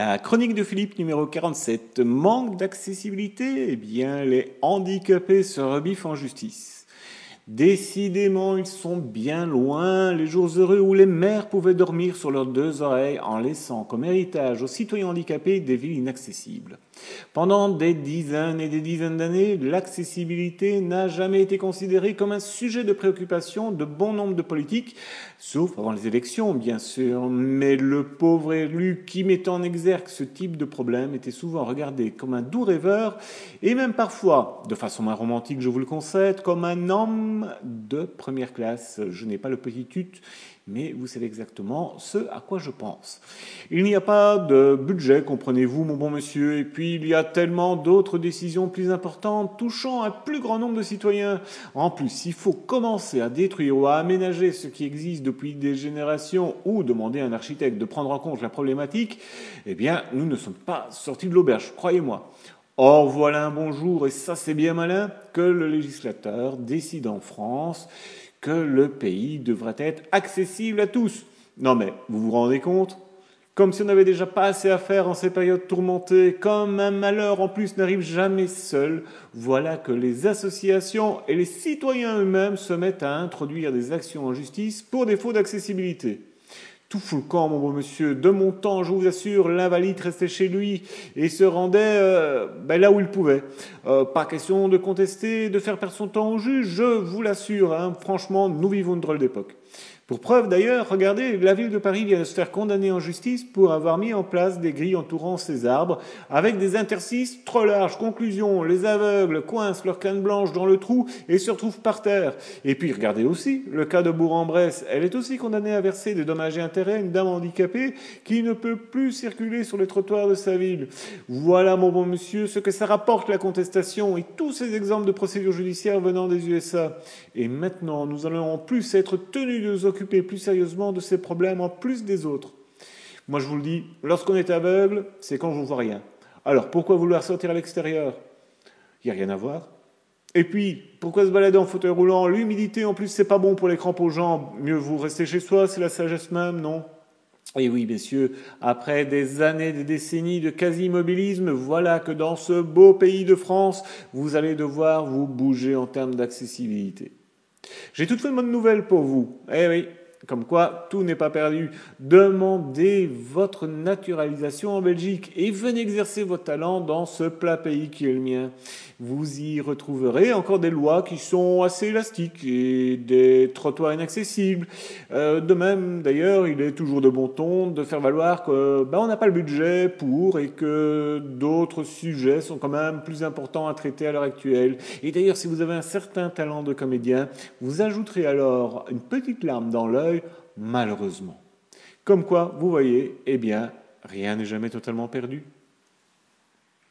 La chronique de Philippe numéro 47. Manque d'accessibilité? Eh bien, les handicapés se rebiffent en justice. Décidément, ils sont bien loin les jours heureux où les maires pouvaient dormir sur leurs deux oreilles en laissant comme héritage aux citoyens handicapés des villes inaccessibles. Pendant des dizaines et des dizaines d'années, l'accessibilité n'a jamais été considérée comme un sujet de préoccupation de bon nombre de politiques, sauf avant les élections, bien sûr. Mais le pauvre élu qui mettait en exergue ce type de problème était souvent regardé comme un doux rêveur, et même parfois, de façon moins romantique, je vous le concède, comme un homme de première classe. Je n'ai pas le petit tut, mais vous savez exactement ce à quoi je pense. Il n'y a pas de budget, comprenez-vous, mon bon monsieur, et puis il y a tellement d'autres décisions plus importantes touchant un plus grand nombre de citoyens. En plus, il faut commencer à détruire ou à aménager ce qui existe depuis des générations ou demander à un architecte de prendre en compte la problématique. Eh bien, nous ne sommes pas sortis de l'auberge, croyez-moi. Or, voilà un bon jour, et ça c'est bien malin, que le législateur décide en France que le pays devrait être accessible à tous. Non mais, vous vous rendez compte ? Comme si on n'avait déjà pas assez à faire en ces périodes tourmentées, comme un malheur en plus n'arrive jamais seul, voilà que les associations et les citoyens eux-mêmes se mettent à introduire des actions en justice pour défaut d'accessibilité. Tout fout le camp, mon beau monsieur. De mon temps, je vous assure, l'invalide restait chez lui et se rendait là où il pouvait. Pas question de contester, de faire perdre son temps au juge, je vous l'assure. Franchement, nous vivons une drôle d'époque. Pour preuve d'ailleurs, regardez, la ville de Paris vient de se faire condamner en justice pour avoir mis en place des grilles entourant ses arbres avec des interstices trop larges. Conclusion, les aveugles coincent leur canne blanche dans le trou et se retrouvent par terre. Et puis regardez aussi, le cas de Bourg-en-Bresse, elle est aussi condamnée à verser des dommages et intérêts à une dame handicapée qui ne peut plus circuler sur les trottoirs de sa ville. Voilà, mon bon monsieur, ce que ça rapporte la contestation et tous ces exemples de procédures judiciaires venant des USA. Et maintenant, nous allons en plus être tenus de nous occuper plus sérieusement de ces problèmes en plus des autres. Moi je vous le dis, lorsqu'on est aveugle, c'est quand je ne vois rien. Alors pourquoi vouloir sortir à l'extérieur ? Il n'y a rien à voir. Et puis, pourquoi se balader en fauteuil roulant ? L'humidité en plus c'est pas bon pour les crampes aux jambes. Mieux vous rester chez soi, c'est la sagesse même, non ? Et oui, messieurs, après des années, des décennies de quasi-immobilisme, voilà que dans ce beau pays de France, vous allez devoir vous bouger en termes d'accessibilité. J'ai toutefois une bonne nouvelle pour vous. Eh oui, comme quoi tout n'est pas perdu. Demandez votre naturalisation en Belgique et venez exercer vos talents dans ce plat pays qui est le mien. Vous y retrouverez encore des lois qui sont assez élastiques et des trottoirs inaccessibles. De même, d'ailleurs, il est toujours de bon ton de faire valoir que on n'a pas le budget pour et que d'autres sujets sont quand même plus importants à traiter à l'heure actuelle. Et d'ailleurs, si vous avez un certain talent de comédien, vous ajouterez alors une petite larme dans l'œil, malheureusement. Comme quoi, vous voyez, eh bien, rien n'est jamais totalement perdu.